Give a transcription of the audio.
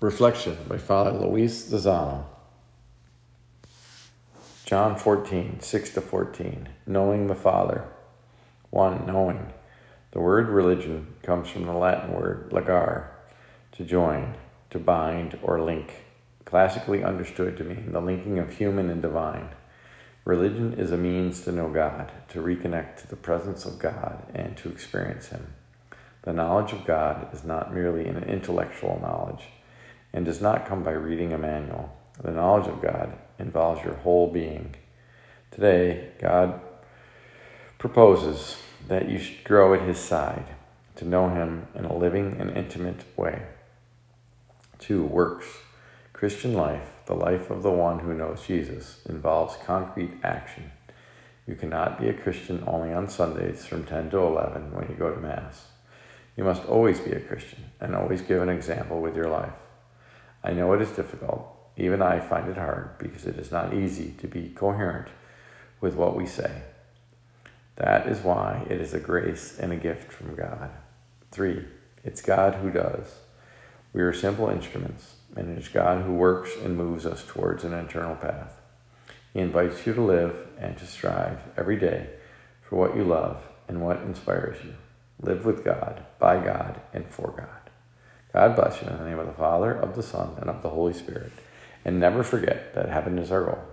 Reflection by Father Luis Lozano. John 14, 6-14. Knowing the Father. 1. Knowing. The word religion comes from the Latin word legare, to join, to bind, or link, classically understood to mean the linking of human and divine. Religion is a means to know God, to reconnect to the presence of God, and to experience Him. The knowledge of God is not merely an intellectual knowledge, and does not come by reading a manual. The knowledge of God involves your whole being. Today, God proposes that you should grow at His side, to know Him in a living and intimate way. 2. Works. Christian life, the life of the one who knows Jesus, involves concrete action. You cannot be a Christian only on Sundays from 10 to 11 when you go to Mass. You must always be a Christian and always give an example with your life. I know it is difficult. Even I find it hard because it is not easy to be coherent with what we say. That is why it is a grace and a gift from God. 3. It's God who does. We are simple instruments, and it is God who works and moves us towards an eternal path. He invites you to live and to strive every day for what you love and what inspires you. Live with God, by God, and for God. God bless you in the name of the Father, of the Son, and of the Holy Spirit. And never forget that heaven is our goal.